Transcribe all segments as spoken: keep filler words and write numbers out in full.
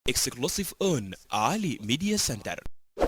Exclusive on Ali Media Center.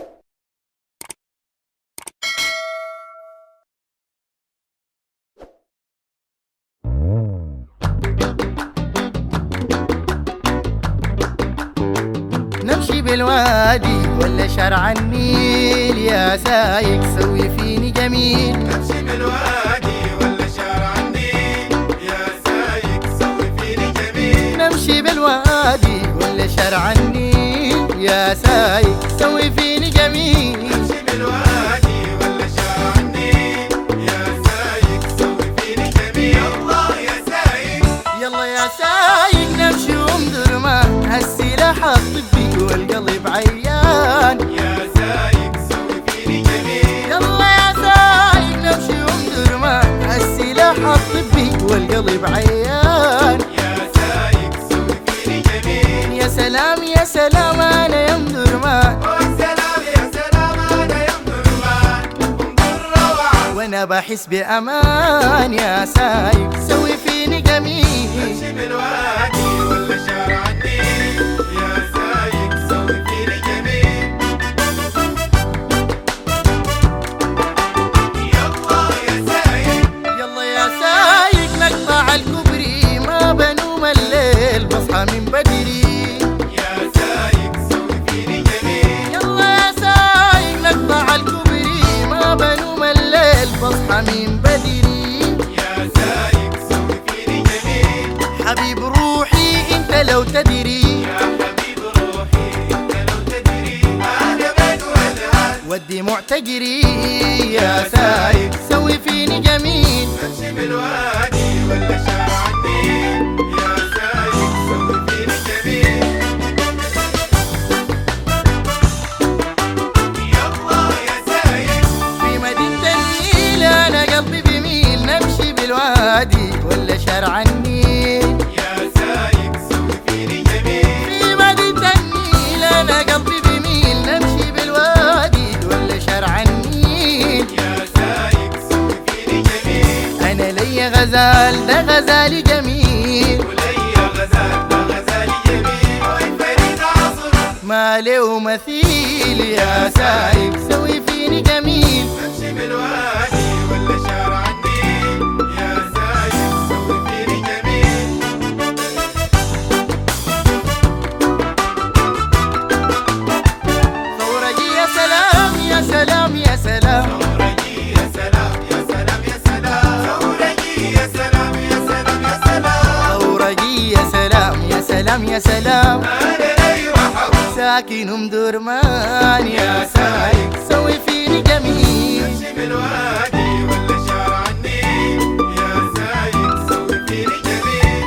نمشي بالوادي ولا شارع النيل يا سايق سوي فيني جميل. نمشي بالوادي ولا شارع النيل يا سايق سوي فيني جميل. نمشي بالوادي ولا شارع النيل يا سايق سوي فيني جميل. نمشي بالوادي ولا شارع النيل يا سايق سوي فيني جميل. يلا يا سايق يلا يا سايق نمشي وندر ما هالسلاح الطبي والقلب عيان. يا سايق سوي فيني جميل. يلا يا سايق نمشي وندر ما هالسلاح الطبي والقلب عيان. يا سايق سوي فيني جميل. يا سلام يا سلام انا يمدر ما والسلام يا سلام انا يمدر ما انظر روعة وانا بحس بامان. يا سايق سوي فيني جميل. نمشي بالوادي ولا شارع النيل يا سايق سوي فيني جميل. يلا يا سايق يلا يا سايق نقطع الكوبري ما بنوم الليل بصحى من بدري. يا سايق سوي فيني جميل. يلا يا سايق نقطع الكوبري ما بنوم الليل بصحى من بدري. يا سايق سوي فيني جميل. حبيب روحي انت لو تدري يا حبيب روحي انت لو تدري انا بين والهان. ودي معتقري. يا سايق سوي فيني جميل. نمشي بالوادي ولا شارع النيل يا سايق سوي فيني جميل. يلا يا سايق في مدينة النيل انا قلبي بيميل. نمشي بالوادي ولا شارع النيل. يا سايق سوي فيني جميل. في مدينة النيل انا قلبي بيميل. نمشي بالوادي ولا شارع النيل. يا سايق سوي فيني جميل. انا ليا غزال ده غزالي جميل. وليا غزال ده غزالي جميل. وين فريد عصر ما له مثيل. يا سايق سوي فيني جميل. نمشي بالوادي ولا شارع النيل يا سايق سوي فيني جميل. ثورجي يا سلام يا سلام يا سلام. ثورجي يا سلام يا سلام يا سلام. ثورجي يا سلام يا سلام يا سلام. ثورجي يا سلام يا سلام يا سلام. انا لي رحب ساكن ام درمان. يا سايق سوي فيني جميل. نمشي بالوادي ولا شارع النيل يا سايق سوي فيني جميل.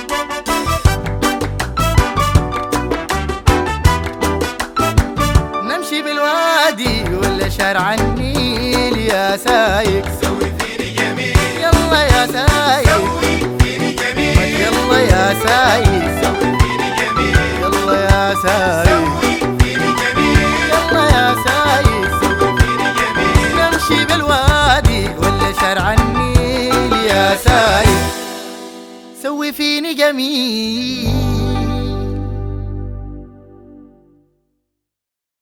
نمشي بالوادي ولا شارع النيل. يا سايق سوي فيني جميل. يلا يا سايق سوي فيني جميل. يلا يا سايق سوي فيني جميل. يلا يا سايق سوي فيني جميل. يلا يا سايق سوي فيني جميل. نمشي بالوادي ولا شارع النيل. يا سايق سوي فيني جميل.